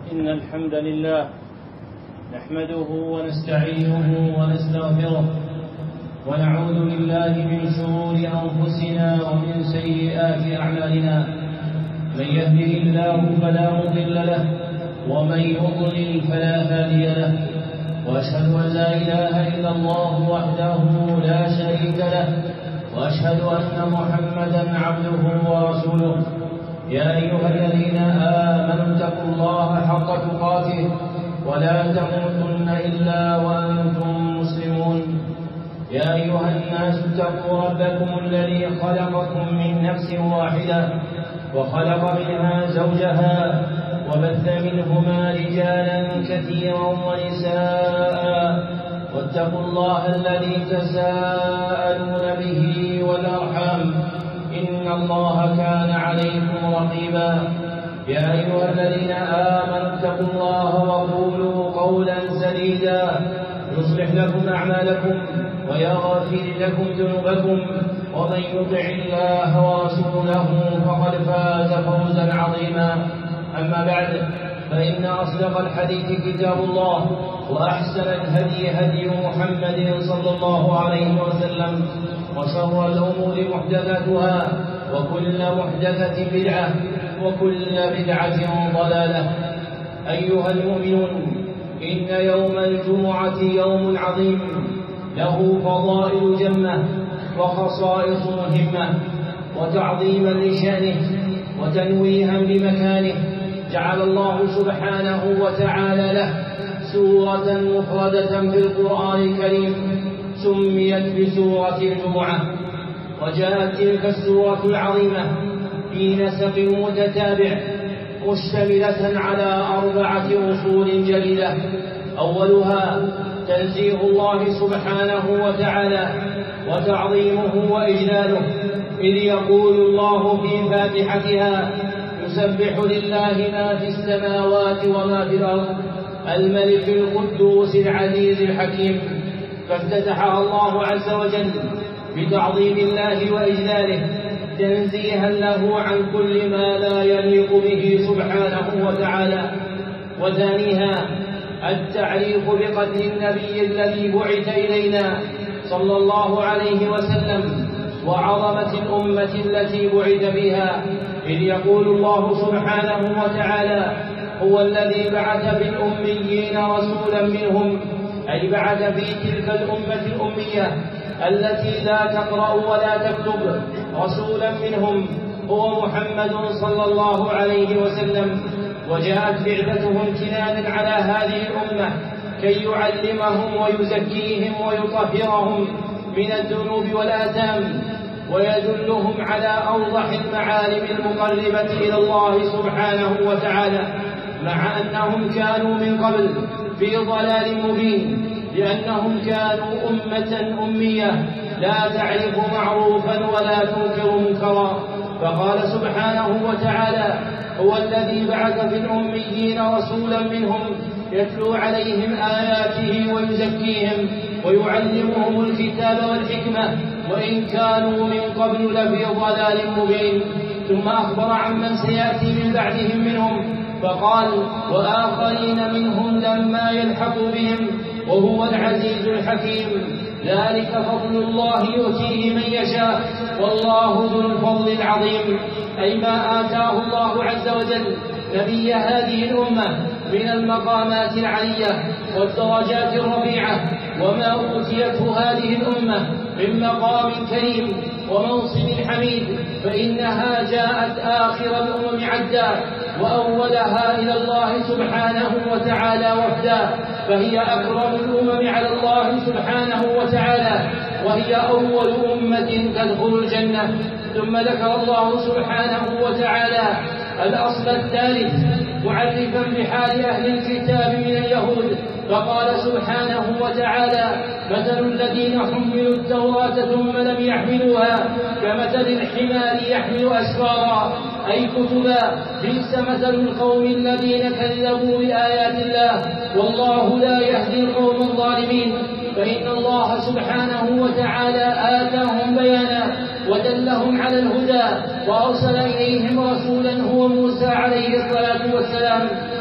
إن الحمد لله نحمده ونستعينه ونستغفره ونعوذ بالله من شرور أنفسنا ومن سيئات أعمالنا. من يهده الله فلا مضل له ومن يضلل فلا هادي له، وأشهد أن لا إله إلا الله وحده لا شريك له، وأشهد أن محمدا عبده ورسوله. يا أيها الذين آمنوا اتقوا الله حق تقاته ولا تموتن إلا وأنتم مسلمون. يا أيها الناس اتقوا ربكم الذي خلقكم من نفس واحدة وخلق منها زوجها وبث منهما رجالا كثيرا ونساء، واتقوا الله الذي تساءلون به والأرحام إن الله كان عليكم رقيبا. يا أيها الذين آمنوا اتقوا الله وقولوا قولا سديدا يصلح لكم أعمالكم ويغفر لكم ذنوبكم، ومن يطع الله ورسوله فقد فاز فوزا عظيما. أما بعد، فإن أصدق الحديث كتاب الله، وأحسن الهدي هدي محمد صلى الله عليه وسلم، وشر الأمور محدثاتها، وكل محدثة بدعة، وكل بدعة ضلالة. أيها المؤمنون، إن يوم الجمعة يوم عظيم له فضائل جمة وخصائص مهمة، وتعظيما لشأنه وتنويها بمكانه جعل الله سبحانه وتعالى له سورة مفردة في القرآن الكريم سميت بسورة الجمعة. وجاءت تلك السورة العظيمة في نسق متتابع مشتملة على 4 أصول جليلة. أولها تنزيه الله سبحانه وتعالى وتعظيمه وإجلاله، إذ يقول الله في فاتحتها: يسبح لله ما في السماوات وما في الأرض الملك القدوس العزيز الحكيم. فافتتحها الله عز وجل بتعظيم الله وإجلاله تنزيها له عن كل ما لا يليق به سبحانه وتعالى. وثانيها التعريف بقدر النبي الذي بعث إلينا صلى الله عليه وسلم وعظمة الأمة التي بعث بها، إذ يقول الله سبحانه وتعالى: هو الذي بعث في الأميين رسولا منهم، أي بعث في تلك الأمة الأمية التي لا تقرأ ولا تكتب رسولا منهم هو محمد صلى الله عليه وسلم. وجاءت بعثته امتنانا على هذه الأمة كي يعلمهم ويزكيهم ويطهرهم من الذنوب والآثام، ويدلهم على أوضح المعالم المقربة إلى الله سبحانه وتعالى، مع أنهم كانوا من قبل في ضلال مبين، لأنهم كانوا أمة أمية لا تعرف معروفا ولا تنكر منكرا. فقال سبحانه وتعالى: هو الذي بعث في الأميين رسولا منهم يتلو عليهم آياته ويزكيهم ويعلمهم الكتاب والحكمة وإن كانوا من قبل لفي ضلال مبين. ثم أخبر عمن سيأتي من بعدهم منهم فقال: وآخرين منهم لما يلحقوا بهم وهو العزيز الحكيم. ذلك فضل الله يؤتيه من يشاء والله ذو الفضل العظيم. أي ما آتاه الله عز وجل نبي هذه الأمة من المقامات العلية والدرجات الرفيعة، وما أوتيته هذه الأمة من مقام كريم ومنصب حميد، فإنها جاءت آخر الأمم عدا وأولها إلى الله سبحانه وتعالى وفدا، فهي أكرم الأمم على الله سبحانه وتعالى، وهي أول أمة تدخل الجنة. ثم ذكر الله سبحانه وتعالى الأصل الثالث معرفا بحال أهل الكتاب من اليهود، فقال سبحانه وتعالى: مثل الذين حملوا التوراة ثم لم يحملوها كمثل الحمار يحمل أسفارا، أي كتبا. بئس مثل القوم الذين كذبوا بآيات الله والله لا يهدي القوم الظالمين. فإن الله سبحانه وتعالى آتاهم بيانا ودلهم على الهدى وأرسل إليهم رسولا هو موسى عليه الصلاة والسلام،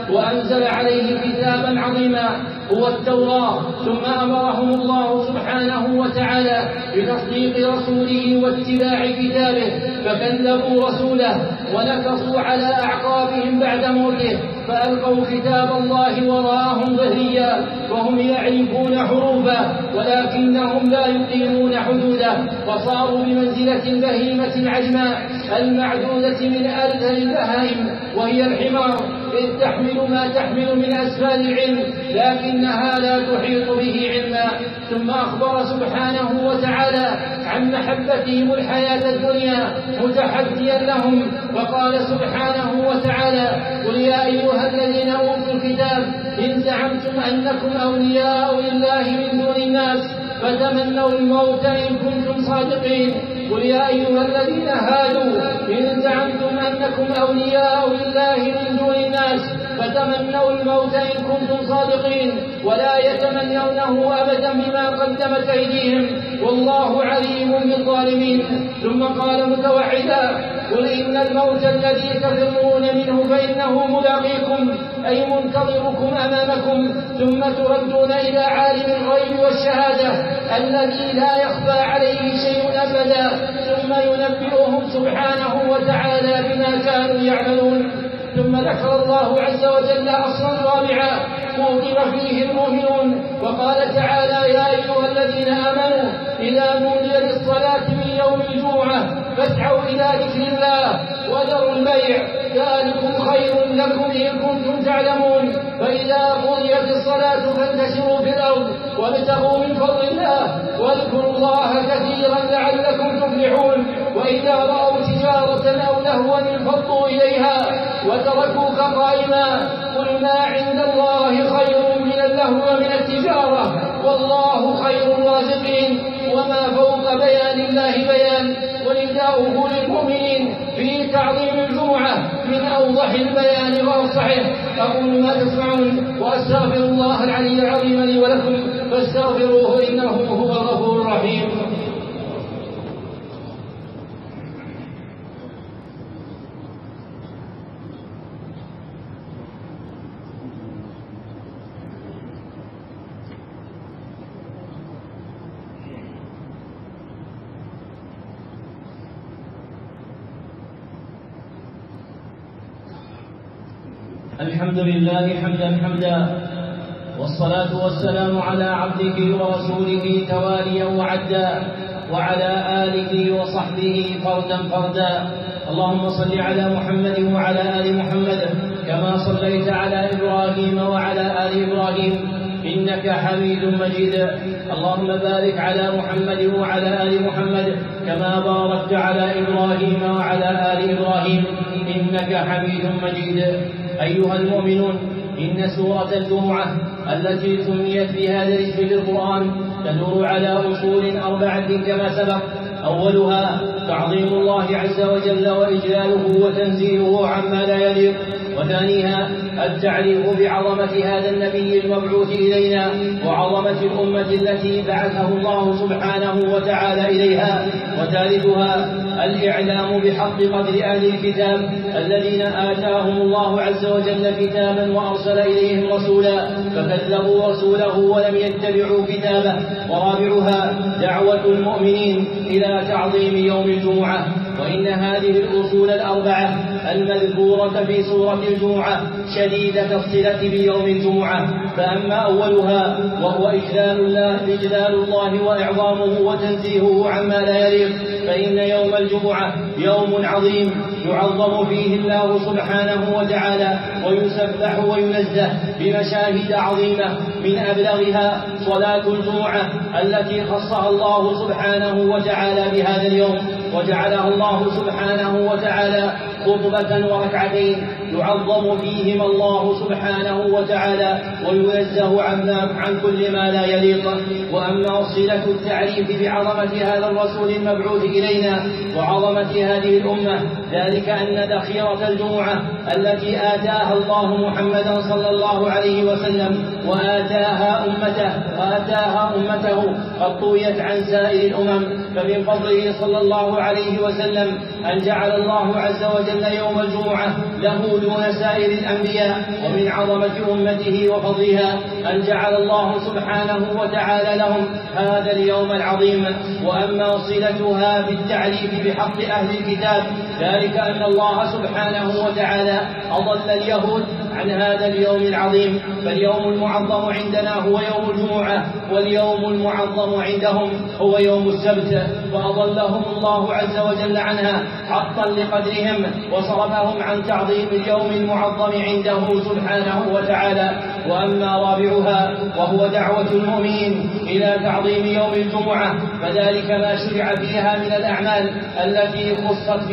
وأنزل عليه كتابا عظيما هو التوراة، ثم أمرهم الله سبحانه وتعالى بتصديق رسوله واتباع كتابه، فكذبوا رسوله ونكصوا على أعقابهم بعد موته، فألقوا كتاب الله وراءهم ظهريا وهم يعرفون حروفه ولكنهم لا يقيمون حدوده، وصاروا بمنزلة البهيمة العجماء المعدودة من أرذل البهائم وهي الحمار، إذ تحمل ما تحمل من أسفال العلم لكنها لا تحيط به علما. ثم أخبر سبحانه وتعالى عن محبتهم الحياة الدنيا متحديا لهم، وقال سبحانه وتعالى: قل يا أيها الذين أوتوا الكتاب إن زعمتم أنكم أولياء لله من دون الناس فتمنوا الموت إن كنتم صادقين. قل يا أيها الذين هادوا إن زعمتم أنكم أولياء لله من دون الناس فتمنوا الموت إن كنتم صادقين ولا يتمنونه أبدا بما قدمت أيديهم والله عليم بالظالمين. ثم قال متوعدا: قل إن الموت الذي تفرون منه فإنه ملاقيكم، أي منتظركم أمامكم، ثم تردون إلى عالم الغيب والشهادة الذي لا يخفى عليه شيء أبدا، ثم ينبئهم سبحانه وتعالى بما كانوا يعملون. ثم ذكر الله عز وجل أصلا رابعا موقف فيه المؤمنون، وقال تعالى: يا أيها الذين آمنوا إذا نودي للصلاة من يوم الجمعة فاسعوا إلى ذكر الله وذروا البيع ذلكم خير لكم إن كنتم تعلمون. فإذا قضيت الصلاة فانتشروا في الأرض وابتغوا من فضل الله واذكروا الله كثيرا لعلكم تفلحون. وإذا رأوا تجارة أو لهوا انفضوا إليها وتركوك قائما. قل ما عند الله خير من اللهو ومن التجارة والله خير الرازقين. وما فوق بيان الله بيان، ونداؤه للمؤمنين في تعظيم الجمعة من أوضح البيان وأفصحه. أقول ما تسمعون وأستغفر الله العلي العظيم لي ولكم فاستغفروه إنه هو الغفور الرحيم. الحمد لله حمدا والصلاة والسلام على عبده ورسوله تواليا وعدا وعلى آله وصحبه فردا. اللهم صل على محمد وعلى آل محمد كما صليت على إبراهيم وعلى آل إبراهيم إنك حميد مجيد. اللهم بارك على محمد وعلى آل محمد كما باركت على إبراهيم وعلى آل إبراهيم إنك حميد مجيد. أيها المؤمنون، إن سورة الجمعة التي سميت بهذا الاسم في القرآن تدور على أصول 4 كما سبق. أولها تعظيم الله عز وجل وإجلاله وتنزيهه عما لا يليق، وثانيها التعريف بعظمة هذا النبي المبعوث إلينا وعظمة الأمة التي بعثه الله سبحانه وتعالى إليها، وثالثها الإعلام بحق قدر أهل الكتاب الذين آتاهم الله عز وجل كتابا وأرسل إليهم رسولا فكذبوا رسوله ولم يتبعوا كتابه، ورابعها دعوة المؤمنين إلى تعظيم يوم الجمعة. وإن هذه الأصول 4 المذكورة في سورة الجمعة شديدة الصلة بيوم الجمعة. فأما أولها وهو إجلال الله وإعظامه وتنزيهه عما لا يليق، فإن يوم الجمعة يوم عظيم يعظم فيه الله سبحانه وتعالى ويسبح وينزه بمشاهد عظيمة، من أبلغها صلاة الجمعة التي خصها الله سبحانه وتعالى بهذا اليوم، وجعلها الله سبحانه وتعالى خطبة وركعتين يعظم فيهما الله سبحانه وتعالى وينزه عن كل ما لا يليق. وأما صلة التعريف بعظمة هذا الرسول المبعوث إلينا وعظمة هذه الأمة ذلك أن ذخيرة الجمعة التي آتاها الله محمدا صلى الله عليه وسلم وآتاها أمته قد طويت عن سائر الأمم. فمن فضله صلى الله عليه وسلم أن جعل الله عز وجل أن يوم الجمعة له دون سائر الأنبياء، ومن عظمة أمته وفضلها أن جعل الله سبحانه وتعالى لهم هذا اليوم العظيم. وأما صلتها بالتعريف بحق أهل الكتاب ذلك أن الله سبحانه وتعالى أضل اليهود عن هذا اليوم العظيم، فاليوم المعظم عندنا هو يوم الجمعة، واليوم المعظم عندهم هو يوم السبت، فأضلهم الله عز وجل عنها حقا لقدرهم، وصرفهم عن تعظيم اليوم المعظم عنده سبحانه وتعالى. وأما رابعها وهو دعوة المؤمنين إلى تعظيم يوم الجمعة، فذلك ما شرع فيها من الأعمال التي خصت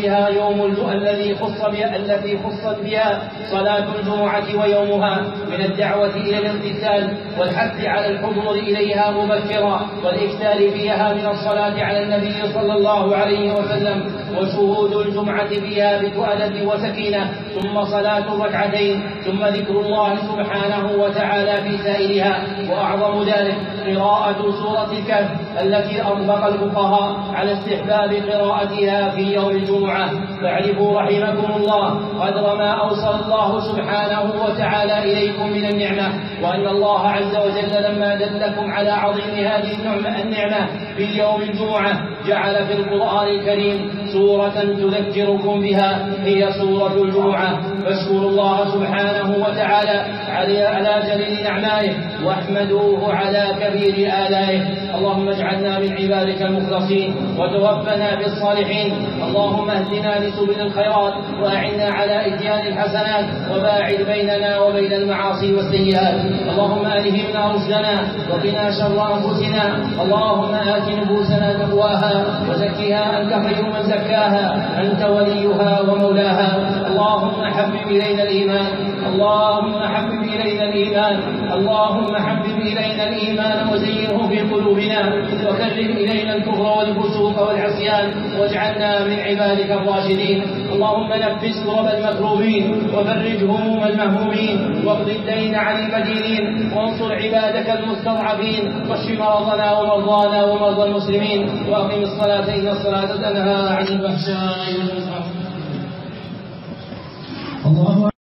بها صلاة الجمعة ويومها، من الدعوة إلى الامتثال والحث على الحضور إليها مبكرا، والإكثار فيها من الصلاة على النبي صلى الله عليه وسلم، وشهود الجمعة فيها بأدب وسكينة، ثم صلاة الركعتين، ثم ذكر الله سبحانه وتعالى في سائرها. وأعظم ذلك قراءة سورة الكهف التي أطلق الفقهاء على استحباب قراءتها في يوم الجمعة. فاعرفوا رحمكم الله قدر ما أوصل الله سبحانه وتعالى إليكم من النعمة، وأن الله عز وجل لما دلكم على عظيم هذه النعمة في يوم الجمعة جعل في القرآن الكريم سورة تذكركم بها، هي سورة الجمعة. فاشكروا الله سبحانه وتعالى على جليل نعمائه، واحمدوه على كبير آلائه. اللهم اجعلنا من عبادك المخلصين، وتوفنا بالصالحين. اللهم اهدنا لسبل الخيرات، وأعنا على إتيان الحسنات، وباعد بيننا وبين المعاصي والسيئات. اللهم ألهمنا رشدنا، وقنا شر أنفسنا. اللهم آت نفوسنا تقواها، وزكها أنت خير من زكاها، أنت وليها ومولاها. اللهم حبب إلينا الإيمان، اللهم حبب إلينا الإيمان، اللهم حبب إلينا الإيمان وزينه في قلوبنا، وكره إلينا الكفر والفسوق والعصيان، واجعلنا من عبادك الراشدين. اللهم نفس كرب المكروبين، وفرج هموم المهمومين، واقض الدين عن المدينين، وانصر عبادك المستضعفين، واشف مرضنا ومرضانا ومرضى المسلمين. وأقم الصلاة إن الصلاة تنهى عن الفحشاء والمنكر.